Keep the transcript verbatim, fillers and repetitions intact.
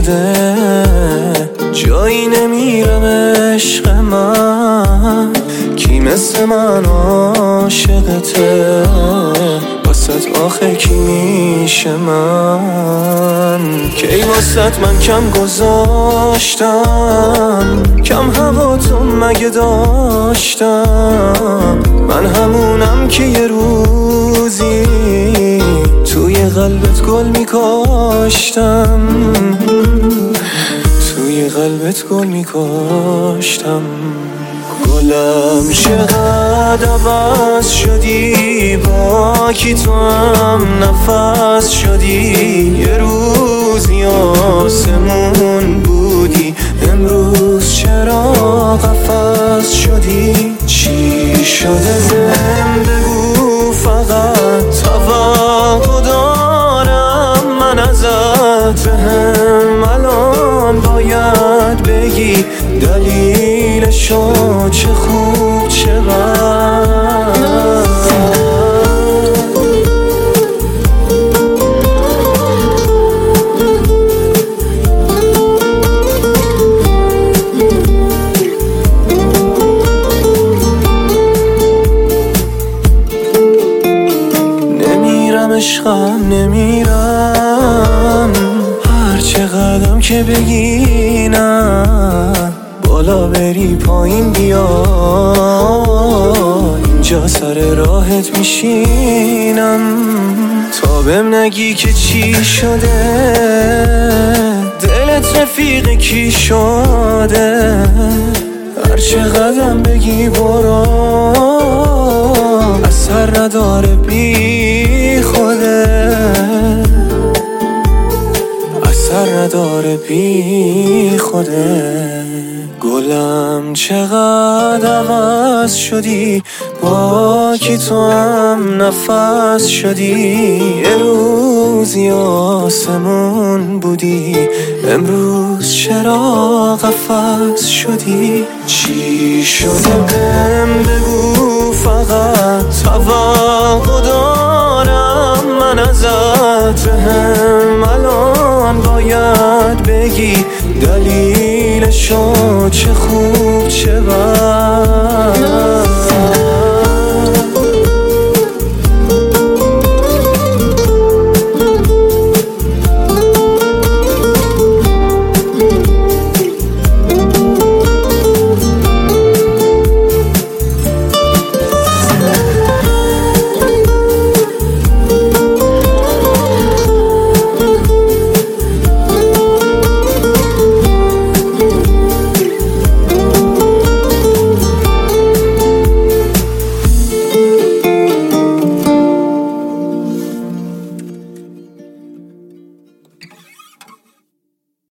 شده جایی نمیرم عشق من، کی مثل من عاشقته واسط آخه کی میشه من؟ کی واسط من کم گذاشتم، کم هواتون مگه داشتم؟ من همونم که یه روزی توی قلبت گل میکاشتم، توی قلبت گل میکاشتم. گلم چقدر عوض شدی، با کی تو هم نفس شدی. یه روزی آسمون بودی، امروز چرا قفس شدی؟ چی شده بهم بگو فقط، توقع دارم من ازت. بهم الان باید بگی دلیلشو، چه خوب چه بد. نمیرم عشقم نمیرم، هر چه قدم که بگی نه، بالا بری پایین بیا، اینجا سر راحت میشینم. تا بهم نگی که چی شده، دلت رفیق کی شده؟ هر چه قدم بگی برو، اثر نداره بی خوده، اثر نداره بی خوده. گلم چقدر عوض شدی، با کی تو هم نفس شدی. یه روزی آسمون بودی، امروز چرا قفس شدی؟ چی شده بهم بگو فقط، توقع دارم من ازت. بهم الان باید بگی دلیلشو، چه خوب چه بد.